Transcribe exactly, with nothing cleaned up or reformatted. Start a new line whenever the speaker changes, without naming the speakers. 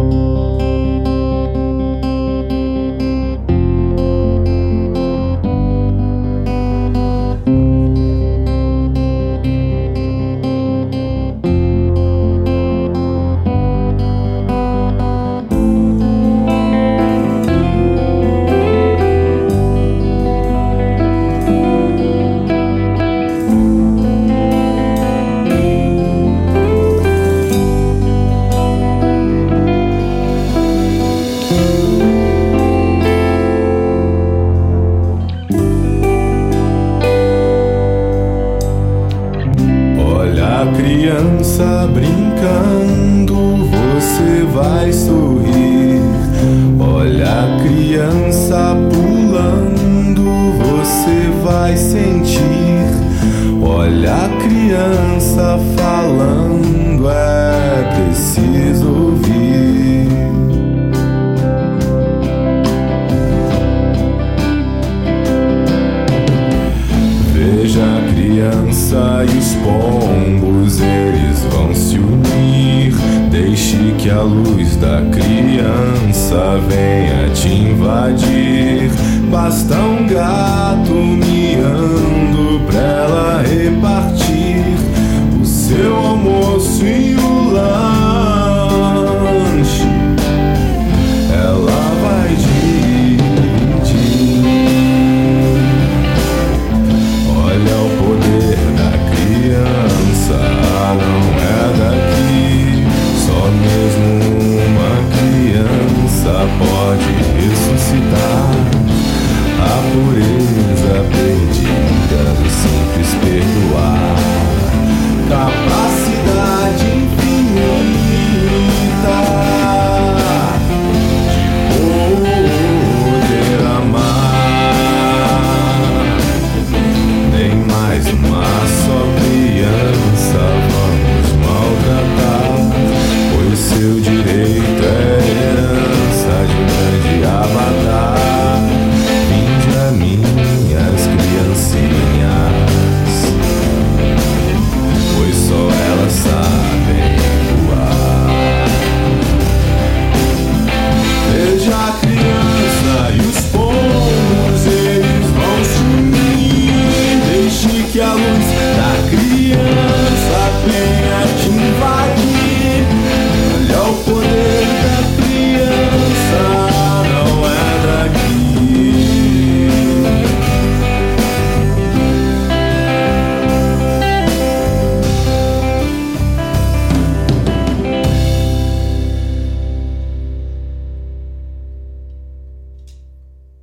Criança brincando, você vai sorrir. Olha a criança pulando, você vai sentir. Olha a criança falando, é preciso ouvir. Veja a criança e os pombos, eles vão se unir. Deixe que a luz da criança venha te invadir. Basta um gato miando pra ela repartir o seu almoço e o lanche.